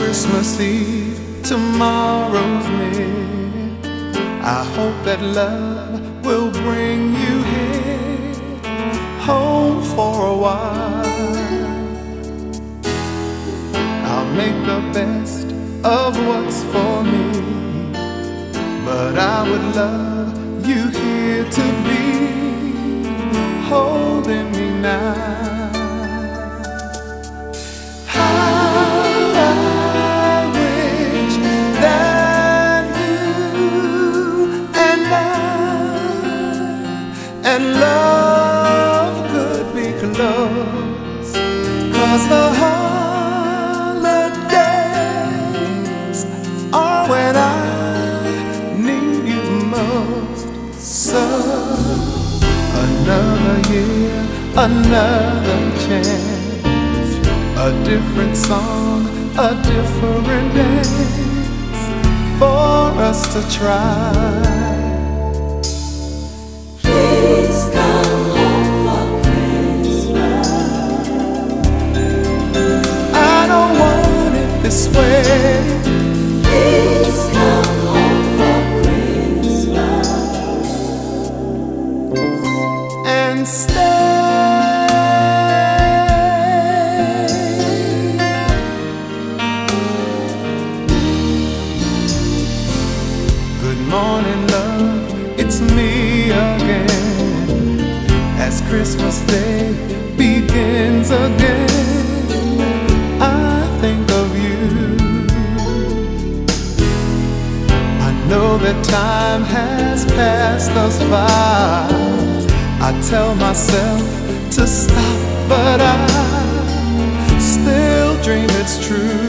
Christmas Eve, tomorrow's near. I hope that love will bring you here, home for a while. I'll make the best of what's for me, but I would love you here to be, holding me now. And love could be close, 'cause the holidays are when I need you most. So another year, another chance, a different song, a different dance for us to try. This way. Please come home for Christmas and stay. Good morning, love, it's me again, as Christmas Day begins again. Think of you. I know that time has passed us by. I tell myself to stop, but I still dream it's true.